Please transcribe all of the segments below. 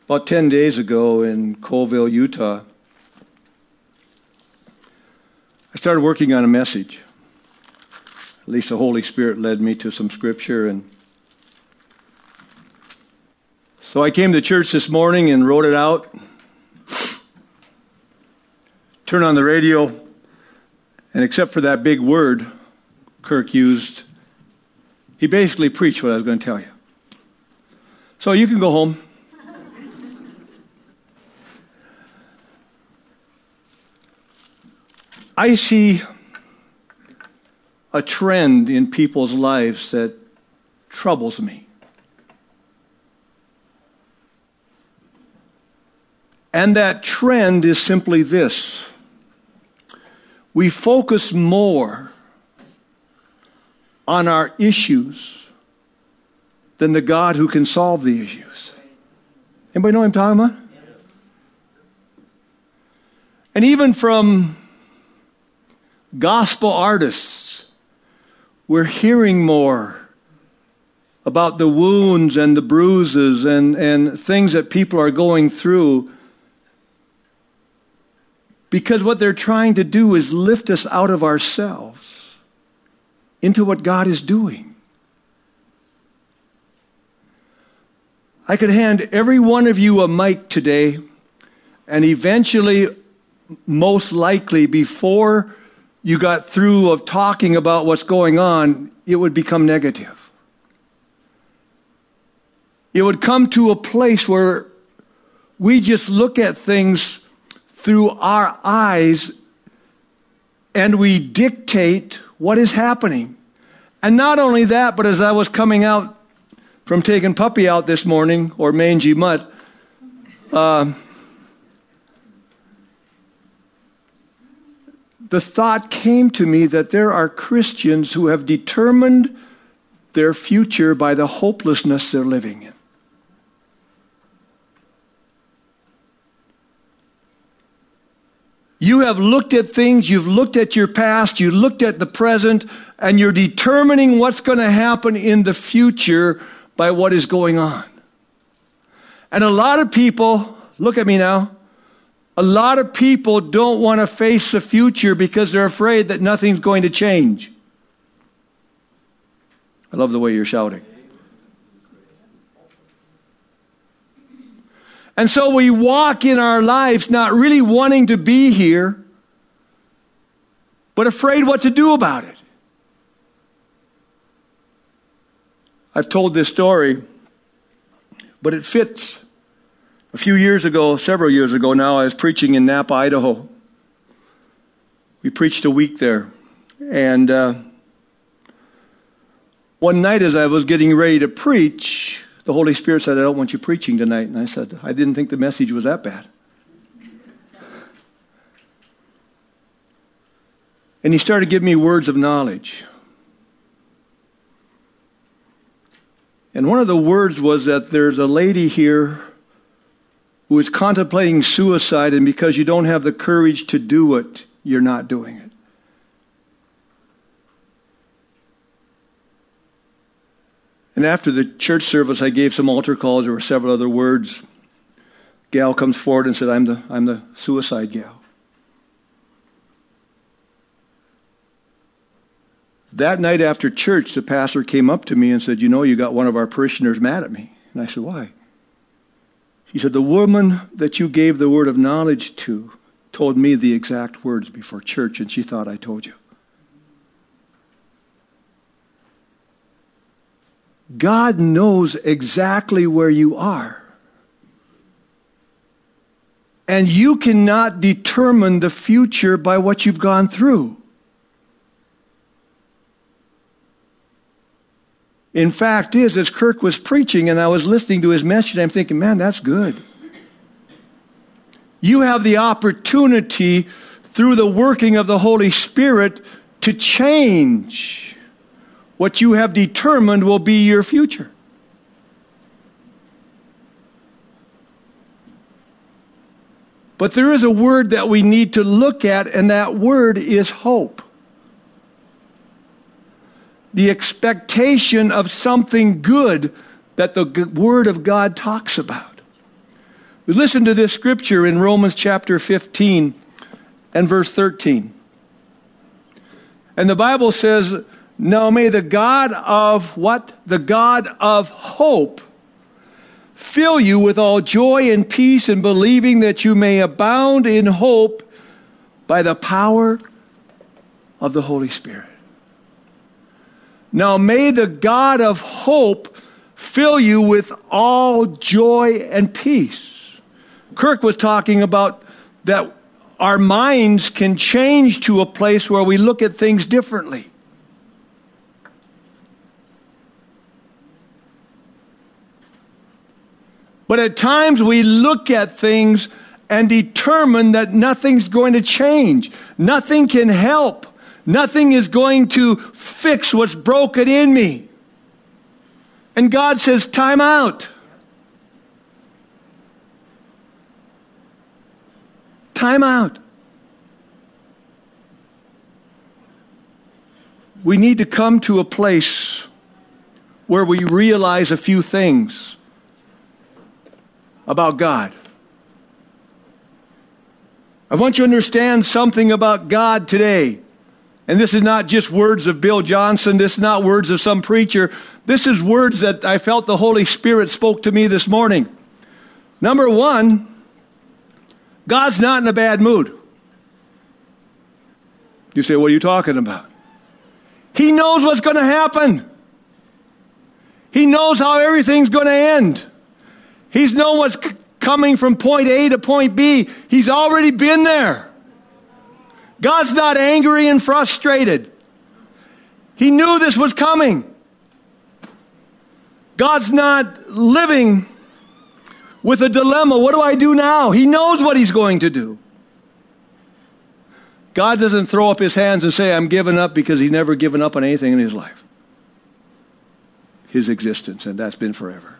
About 10 days ago in Colville, Utah, I started working on a message. At least the Holy Spirit led me to some scripture. And so I came to church this morning and wrote it out. Turned on the radio, and except for that big word Kirk used, he basically preached what I was going to tell you. So you can go home. I see a trend in people's lives that troubles me. And that trend is simply this. We focus more on our issues than the God who can solve the issues. Anybody know what I'm talking about? And even from gospel artists, we're hearing more about the wounds and the bruises and things that people are going through, because what they're trying to do is lift us out of ourselves into what God is doing. I could hand every one of you a mic today, and eventually, most likely, before you got through of talking about what's going on, it would become negative. It would come to a place where we just look at things through our eyes and we dictate what is happening. And not only that, but as I was coming out from taking Puppy out this morning, or Mangy Mutt, the thought came to me that there are Christians who have determined their future by the hopelessness they're living in. You have looked at things, you've looked at your past, you looked at the present, and you're determining what's going to happen in the future by what is going on. And a lot of people, look at me now, a lot of people don't want to face the future because they're afraid that nothing's going to change. I love the way you're shouting. And so we walk in our lives not really wanting to be here, but afraid what to do about it. I've told this story, but it fits. A few years ago, several years ago now, I was preaching in Napa, Idaho. We preached a week there. And one night as I was getting ready to preach, the Holy Spirit said, I don't want you preaching tonight. And I said, I didn't think the message was that bad. And he started giving me words of knowledge. And one of the words was that there's a lady here who is contemplating suicide, and because you don't have the courage to do it, you're not doing it. And after the church service, I gave some altar calls. There were several other words. Gal comes forward and said, I'm the suicide gal. That night after church, the pastor came up to me and said, you got one of our parishioners mad at me. And I said, why? He said, the woman that you gave the word of knowledge to told me the exact words before church, and she thought I told you. God knows exactly where you are. And you cannot determine the future by what you've gone through. In fact is, as Kirk was preaching and I was listening to his message, I'm thinking, man, that's good. You have the opportunity through the working of the Holy Spirit to change what you have determined will be your future. But there is a word that we need to look at, and that word is hope. The expectation of something good that the Word of God talks about. Listen to this scripture in Romans chapter 15 and verse 13. And the Bible says, now may the God of what? The God of hope fill you with all joy and peace in believing that you may abound in hope by the power of the Holy Spirit. Now may the God of hope fill you with all joy and peace. Kirk was talking about that our minds can change to a place where we look at things differently. But at times we look at things and determine that nothing's going to change. Nothing can help. Nothing is going to fix what's broken in me. And God says, time out. Time out. We need to come to a place where we realize a few things about God. I want you to understand something about God today. And this is not just words of Bill Johnson. This is not words of some preacher. This is words that I felt the Holy Spirit spoke to me this morning. Number one, God's not in a bad mood. You say, what are you talking about? He knows what's going to happen. He knows how everything's going to end. He's known what's coming from point A to point B. He's already been there. God's not angry and frustrated. He knew this was coming. God's not living with a dilemma. What do I do now? He knows what he's going to do. God doesn't throw up his hands and say, I'm giving up, because he's never given up on anything in his life. His existence, and that's been forever.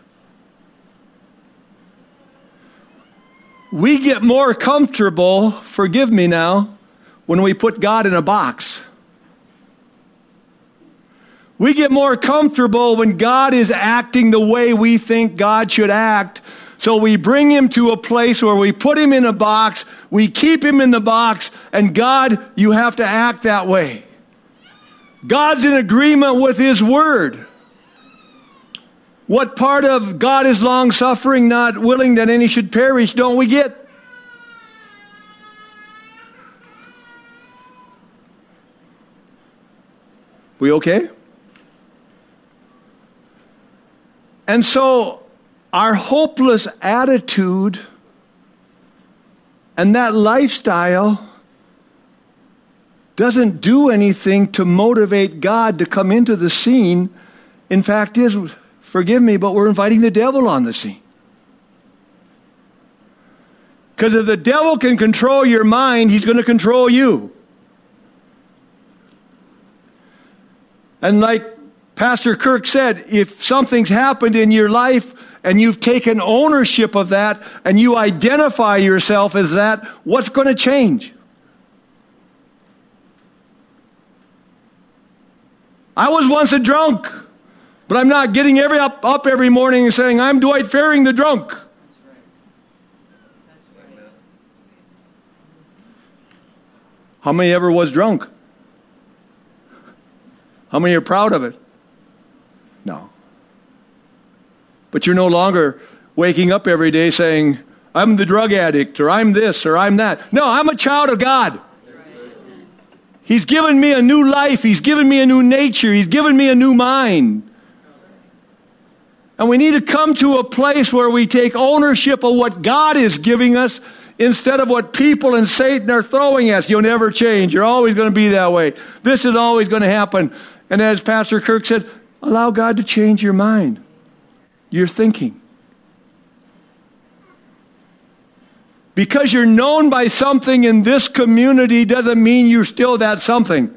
We get more comfortable, forgive me now, when we put God in a box. We get more comfortable when God is acting the way we think God should act. So we bring him to a place where we put him in a box, we keep him in the box, and God, you have to act that way. God's in agreement with his word. What part of God is long-suffering, not willing that any should perish, don't we get? We okay? And so our hopeless attitude and that lifestyle doesn't do anything to motivate God to come into the scene. In fact, forgive me, but we're inviting the devil on the scene. Because if the devil can control your mind, he's going to control you. And like Pastor Kirk said, if something's happened in your life and you've taken ownership of that and you identify yourself as that, what's going to change? I was once a drunk, but I'm not getting up every morning and saying, I'm Dwight Faring the drunk. That's right. How many ever was drunk? How many are proud of it? No. But you're no longer waking up every day saying, I'm the drug addict, or I'm this, or I'm that. No, I'm a child of God. He's given me a new life. He's given me a new nature. He's given me a new mind. And we need to come to a place where we take ownership of what God is giving us instead of what people and Satan are throwing at us. You'll never change. You're always going to be that way. This is always going to happen. And as Pastor Kirk said, allow God to change your mind, your thinking. Because you're known by something in this community doesn't mean you're still that something.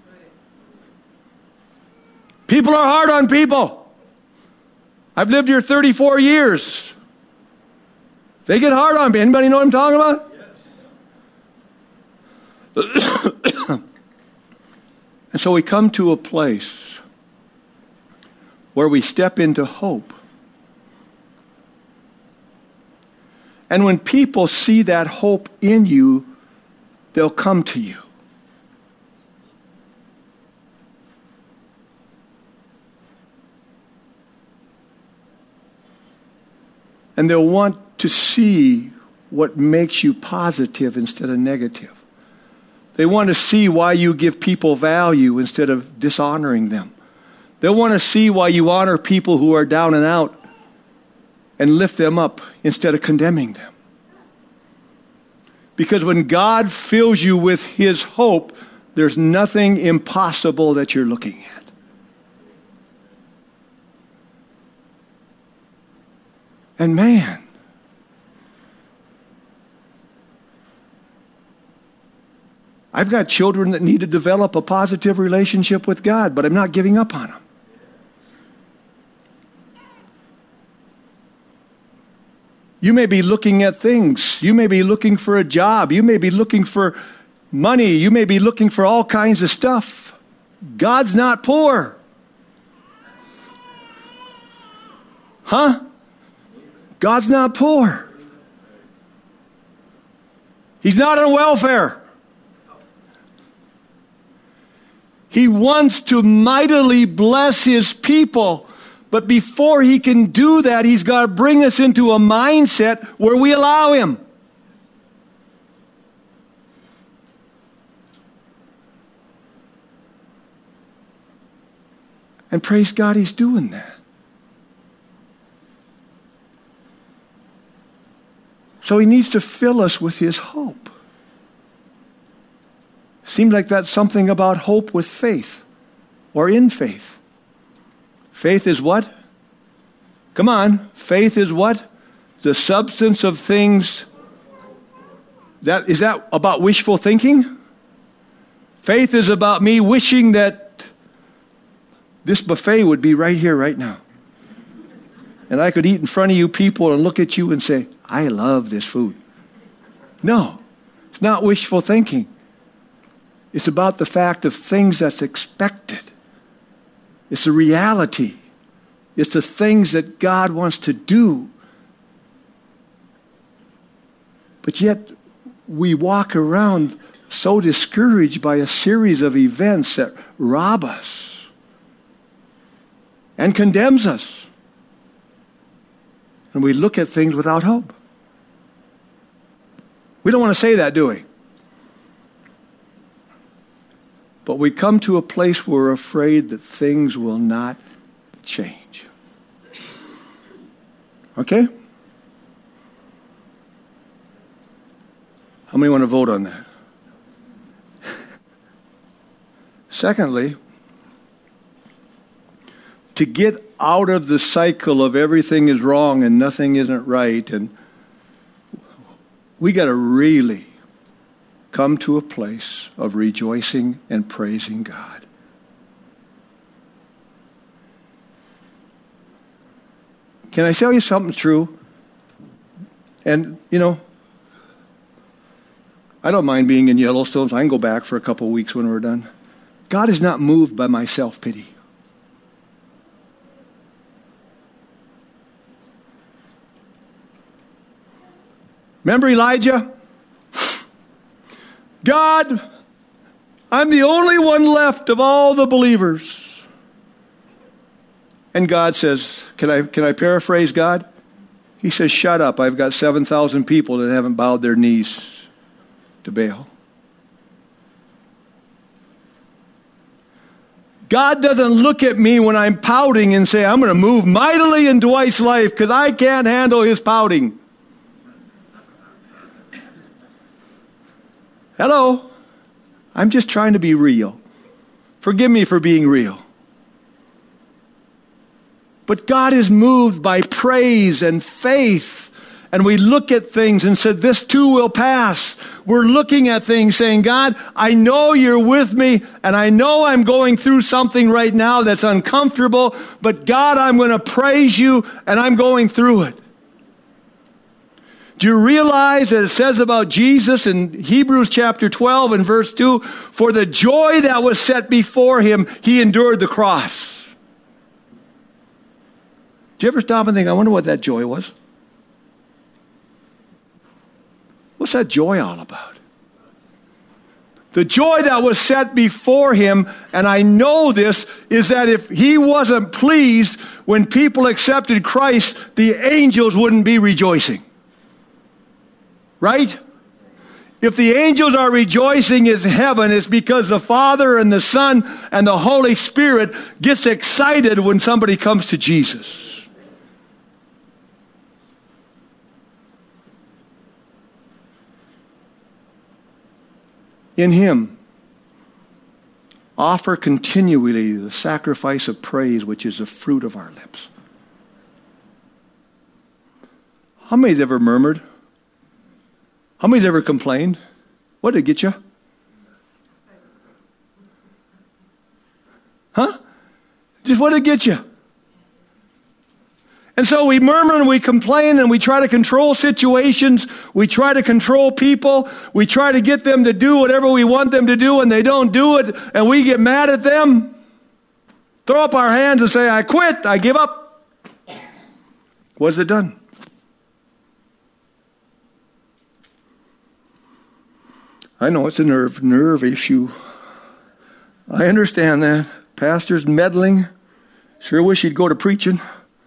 People are hard on people. I've lived here 34 years. They get hard on me. Anybody know what I'm talking about? Yes. And so we come to a place where we step into hope. And when people see that hope in you, they'll come to you. And they'll want to see what makes you positive instead of negative. They want to see why you give people value instead of dishonoring them. They'll want to see why you honor people who are down and out and lift them up instead of condemning them. Because when God fills you with His hope, there's nothing impossible that you're looking at. And man, I've got children that need to develop a positive relationship with God, but I'm not giving up on them. You may be looking at things. You may be looking for a job. You may be looking for money. You may be looking for all kinds of stuff. God's not poor. Huh? God's not poor. He's not on welfare. He wants to mightily bless His people. But before He can do that, He's got to bring us into a mindset where we allow Him. And praise God, He's doing that. So He needs to fill us with His hope. Seems like that's something about hope with faith or in faith. Faith is what? Come on. Faith is what? The substance of things. Is that about wishful thinking? Faith is about me wishing that this buffet would be right here, right now. And I could eat in front of you people and look at you and say, I love this food. No, it's not wishful thinking. It's about the fact of things that's expected. It's a reality. It's the things that God wants to do. But yet, we walk around so discouraged by a series of events that rob us and condemns us. And we look at things without hope. We don't want to say that, do we? But we come to a place where we're afraid that things will not change. Okay? How many want to vote on that? Secondly, to get out of the cycle of everything is wrong and nothing isn't right, and we got to really come to a place of rejoicing and praising God. Can I tell you something true? And, I don't mind being in Yellowstone, so I can go back for a couple of weeks when we're done. God is not moved by my self-pity. Remember Elijah? God, I'm the only one left of all the believers. And God says, can I paraphrase God? He says, shut up. I've got 7,000 people that haven't bowed their knees to Baal. God doesn't look at me when I'm pouting and say, I'm going to move mightily in Dwight's life because I can't handle his pouting. Hello? I'm just trying to be real. Forgive me for being real. But God is moved by praise and faith. And we look at things and said, this too will pass. We're looking at things saying, God, I know you're with me, and I know I'm going through something right now that's uncomfortable, but God, I'm going to praise you, and I'm going through it. Do you realize that it says about Jesus in Hebrews chapter 12 and verse 2, for the joy that was set before him, he endured the cross. Do you ever stop and think, I wonder what that joy was? What's that joy all about? The joy that was set before him, and I know this, is that if he wasn't pleased when people accepted Christ, the angels wouldn't be rejoicing. Right? If the angels are rejoicing in heaven, it's because the Father and the Son and the Holy Spirit gets excited when somebody comes to Jesus. In him, offer continually the sacrifice of praise, which is the fruit of our lips. How many's ever murmured? How many's ever complained? What did it get you? Huh? Just what did it get you? And so we murmur and we complain and we try to control situations. We try to control people. We try to get them to do whatever we want them to do, and they don't do it, and we get mad at them. Throw up our hands and say, I quit, I give up. What has it done? I know it's a nerve issue. I understand that. Pastor's meddling. Sure wish he'd go to preaching.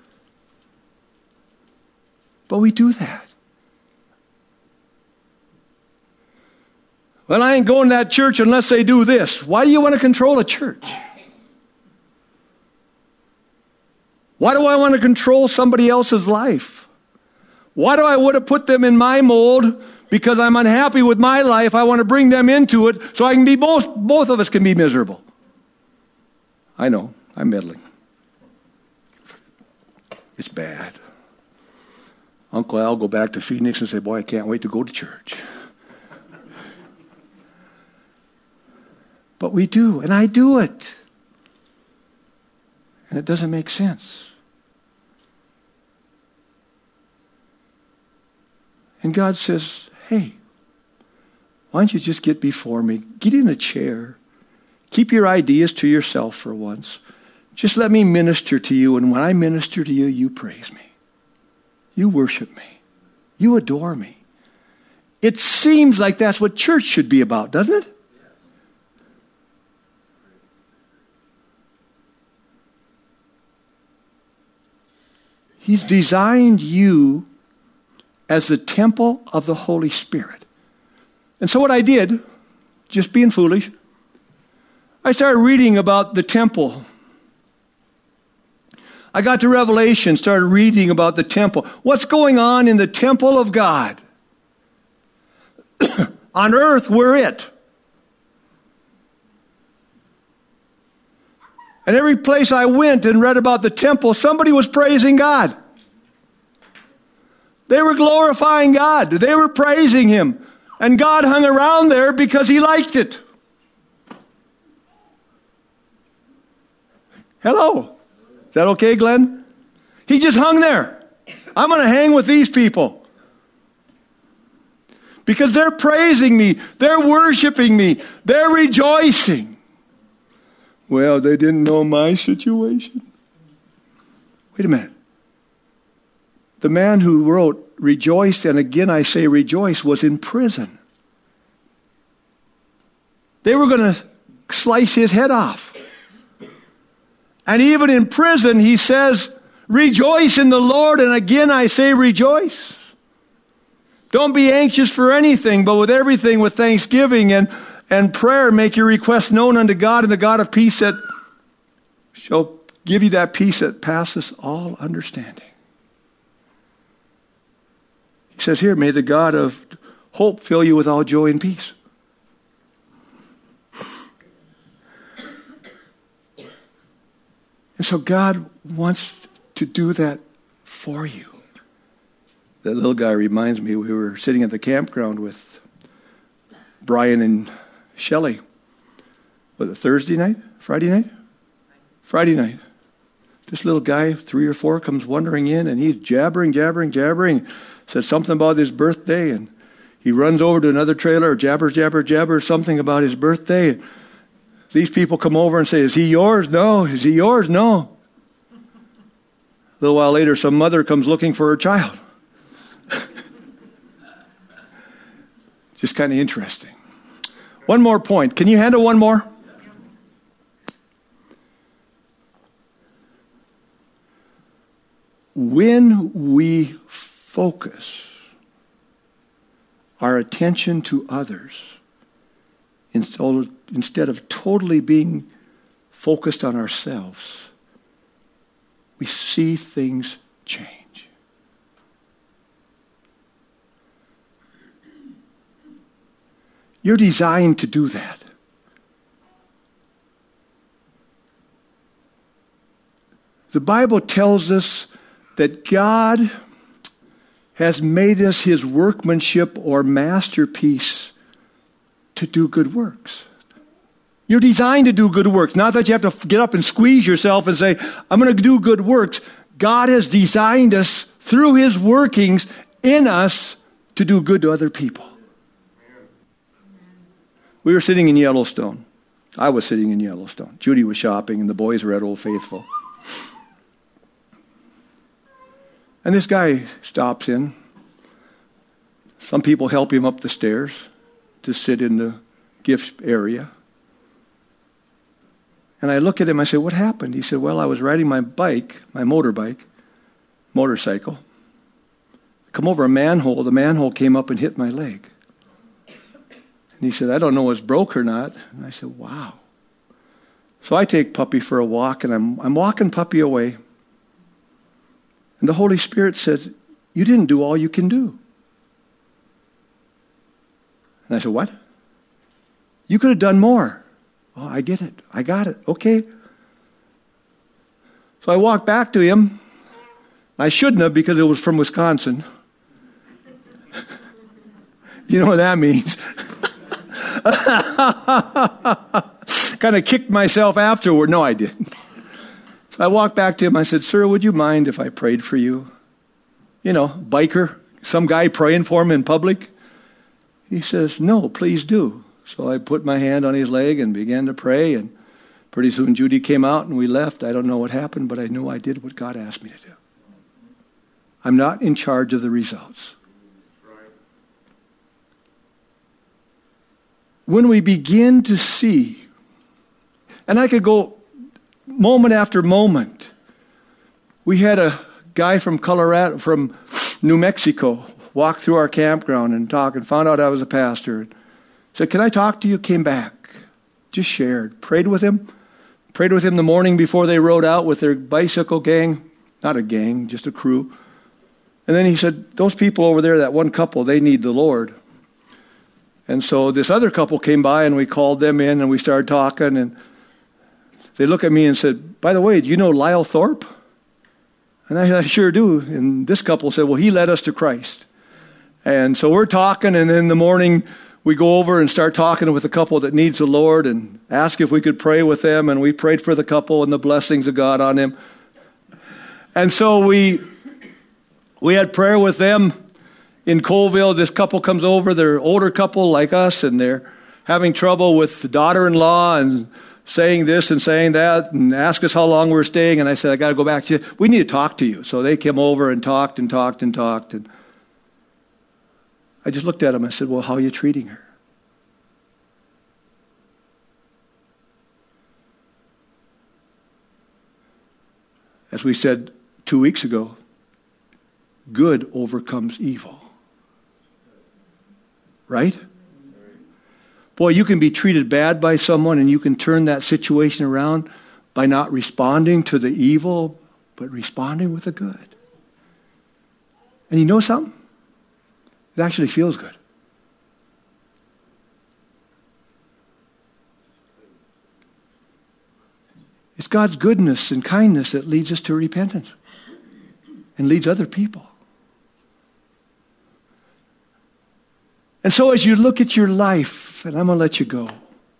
But we do that. Well, I ain't going to that church unless they do this. Why do you want to control a church? Why do I want to control somebody else's life? Why do I want to put them in my mold? Because I'm unhappy with my life. I want to bring them into it so I can be both of us can be miserable. I know, I'm meddling. It's bad. Uncle Al go back to Phoenix and say, boy, I can't wait to go to church. But we do, and I do it. And it doesn't make sense. And God says, hey, why don't you just get before me? Get in a chair. Keep your ideas to yourself for once. Just let me minister to you, and when I minister to you, you praise me. You worship me. You adore me. It seems like that's what church should be about, doesn't it? He's designed you as the temple of the Holy Spirit. And so what I did, just being foolish, I started reading about the temple. I got to Revelation, started reading about the temple. What's going on in the temple of God? On earth, we're it. And every place I went and read about the temple, somebody was praising God. They were glorifying God. They were praising Him. And God hung around there because He liked it. Hello. Is that okay, Glenn? He just hung there. I'm going to hang with these people. Because they're praising me. They're worshiping me. They're rejoicing. Well, they didn't know my situation. Wait a minute. The man who wrote, rejoiced, and again I say rejoice, was in prison. They were going to slice his head off. And even in prison, he says, rejoice in the Lord, and again I say rejoice. Don't be anxious for anything, but with everything, with thanksgiving and prayer, make your requests known unto God, and the God of peace that shall give you that peace that passes all understanding. He says here, may the God of hope fill you with all joy and peace. And so God wants to do that for you. That little guy reminds me, we were sitting at the campground with Brian and Shelley. Was it Thursday night? Friday night? Friday night. This little guy, 3 or 4, comes wandering in, and he's jabbering. Says something about his birthday, and he runs over to another trailer, jabbers something about his birthday. These people come over and say, is he yours? No. Is he yours? No. A little while later, some mother comes looking for her child. Just kind of interesting. One more point. Can you handle one more? When we focus our attention to others, instead of totally being focused on ourselves, we see things change. You're designed to do that. The Bible tells us that God has made us his workmanship or masterpiece to do good works. You're designed to do good works. Not that you have to get up and squeeze yourself and say, I'm going to do good works. God has designed us through his workings in us to do good to other people. We were sitting in Yellowstone. I was sitting in Yellowstone. Judy was shopping and the boys were at Old Faithful. And this guy stops in. Some people help him up the stairs to sit in the gift area. And I look at him, I say, what happened? He said, well, I was riding my motorcycle. I come over a manhole. The manhole came up and hit my leg. And he said, I don't know if it's broke or not. And I said, wow. So I take Puppy for a walk, and I'm walking Puppy away. And the Holy Spirit says, you didn't do all you can do. And I said, what? You could have done more. Oh, I get it. I got it. Okay. So I walked back to him. I shouldn't have because it was from Wisconsin. You know what that means. Kind of kicked myself afterward. No, I didn't. So I walked back to him. I said, sir, would you mind if I prayed for you? You know, biker, some guy praying for him in public. He says, no, please do. So I put my hand on his leg and began to pray. And pretty soon Judy came out and we left. I don't know what happened, but I knew I did what God asked me to do. I'm not in charge of the results. When we begin to see, and I could go moment after moment. We had a guy from New Mexico, walk through our campground and talk and found out I was a pastor. Said, can I talk to you? Came back. Just shared. Prayed with him. Prayed with him the morning before they rode out with their bicycle gang. Not a gang, just a crew. And then he said, those people over there, that one couple, they need the Lord. And so this other couple came by and we called them in and we started talking and they looked at me and said, by the way, do you know Lyle Thorpe? And I sure do. And this couple said, well, he led us to Christ. And so we're talking, and in the morning we go over and start talking with a couple that needs the Lord and ask if we could pray with them. And we prayed for the couple and the blessings of God on them. And so we had prayer with them in Colville. This couple comes over. They're an older couple like us, and they're having trouble with the daughter-in-law and saying this and saying that, and ask us how long we're staying. And I said, I got to go back to you. We need to talk to you. So they came over and talked and talked and talked. And I just looked at them and said, well, how are you treating her? As we said 2 weeks ago, good overcomes evil. Right? Boy, you can be treated bad by someone and you can turn that situation around by not responding to the evil, but responding with the good. And you know something? It actually feels good. It's God's goodness and kindness that leads us to repentance and leads other people. And so as you look at your life, and I'm going to let you go,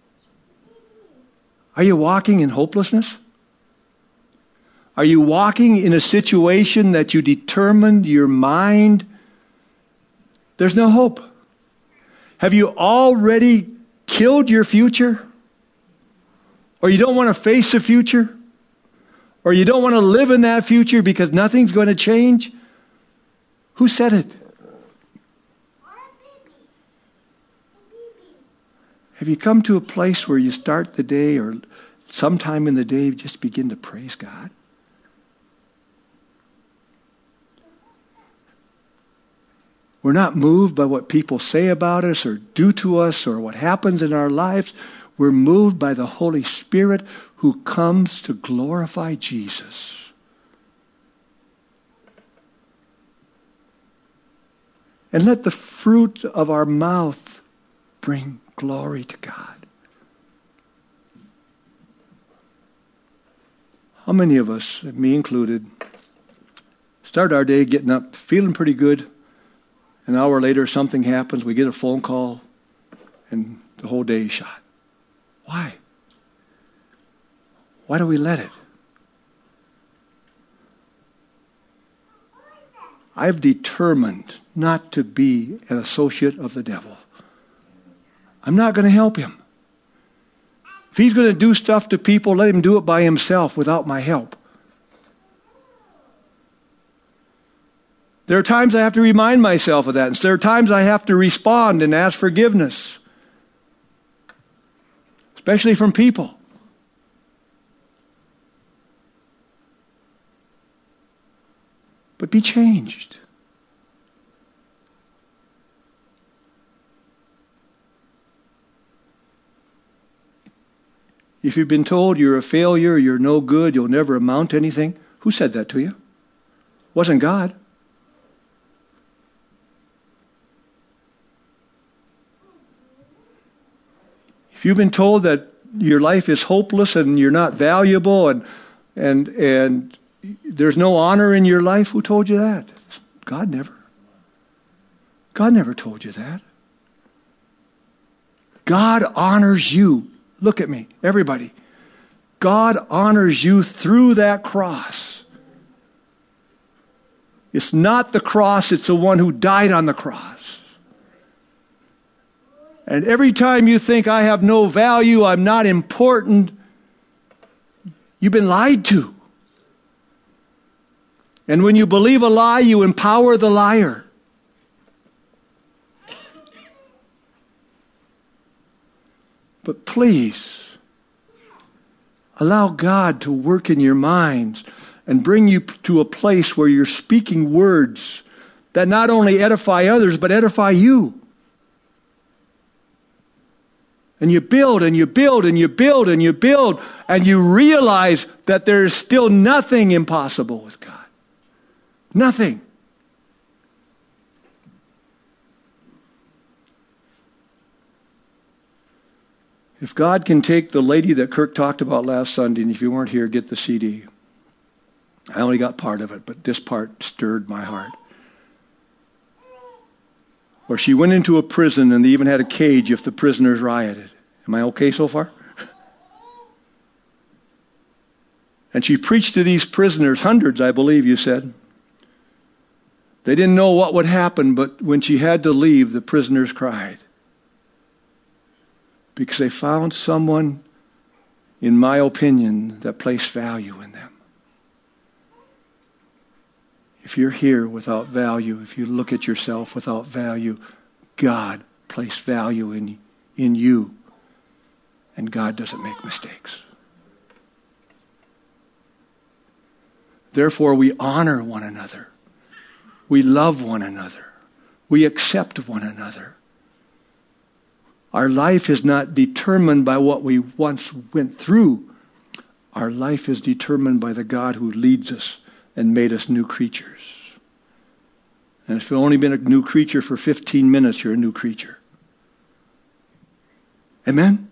are you walking in hopelessness? Are you walking in a situation that you determined your mind, there's no hope? Have you already killed your future? Or you don't want to face the future? Or you don't want to live in that future because nothing's going to change? Who said it? Have you come to a place where you start the day or sometime in the day just begin to praise God? We're not moved by what people say about us or do to us or what happens in our lives. We're moved by the Holy Spirit who comes to glorify Jesus. And let the fruit of our mouth bring glory to God. How many of us, me included, start our day getting up feeling pretty good? An hour later, something happens, we get a phone call, and the whole day is shot. Why? Why do we let it? I've determined not to be an associate of the devil. I'm not going to help him. If he's going to do stuff to people, let him do it by himself without my help. There are times I have to remind myself of that. And there are times I have to respond and ask forgiveness. Especially from people. But be changed. If you've been told you're a failure, you're no good, you'll never amount to anything, who said that to you? It wasn't God. If you've been told that your life is hopeless and you're not valuable and there's no honor in your life, who told you that? God never. God never told you that. God honors you. Look at me, everybody. God honors you through that cross. It's not the cross, it's the one who died on the cross. And every time you think I have no value, I'm not important, you've been lied to. And when you believe a lie, you empower the liar. But please, allow God to work in your minds and bring you to a place where you're speaking words that not only edify others, but edify you. And you build and you build and you build and you build and you realize that there is still nothing impossible with God. Nothing. If God can take the lady that Kirk talked about last Sunday, and if you weren't here, get the CD. I only got part of it, but this part stirred my heart. Where she went into a prison and they even had a cage if the prisoners rioted. Am I okay so far? And she preached to these prisoners, hundreds, I believe you said. They didn't know what would happen, but when she had to leave, the prisoners cried. Because they found someone, in my opinion, that placed value in them. If you're here without value, if you look at yourself without value, God placed value in you. And God doesn't make mistakes. Therefore, we honor one another. We love one another. We accept one another. Our life is not determined by what we once went through. Our life is determined by the God who leads us and made us new creatures. And if you've only been a new creature for 15 minutes, you're a new creature. Amen?